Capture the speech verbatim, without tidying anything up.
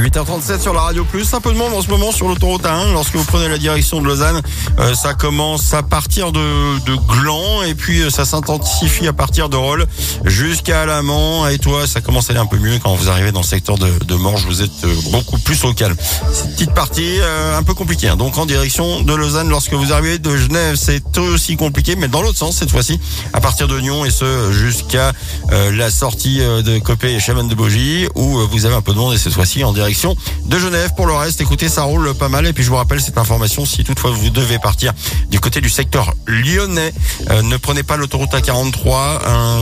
huit heures trente-sept sur la Radio Plus. Un peu de monde en ce moment sur l'autoroute A un. Lorsque vous prenez la direction de Lausanne, euh, ça commence à partir de, de Gland et puis euh, ça s'intensifie à partir de Rolle jusqu'à Alamand. Et toi, ça commence à aller un peu mieux quand vous arrivez dans le secteur de, de Morges. Vous êtes euh, beaucoup plus au calme. Cette petite partie euh, un peu compliquée. Hein. Donc en direction de Lausanne, lorsque vous arrivez de Genève, c'est aussi compliqué, mais dans l'autre sens cette fois-ci, à partir de Nyon et ce jusqu'à euh, la sortie euh, de Copé et Chaman de Bogie, où euh, vous avez un peu de monde et cette fois-ci en direction de Genève. Pour le reste, écoutez, ça roule pas mal. Et puis je vous rappelle cette information, si toutefois vous devez partir du côté du secteur lyonnais, euh, ne prenez pas l'autoroute A quarante-trois. Un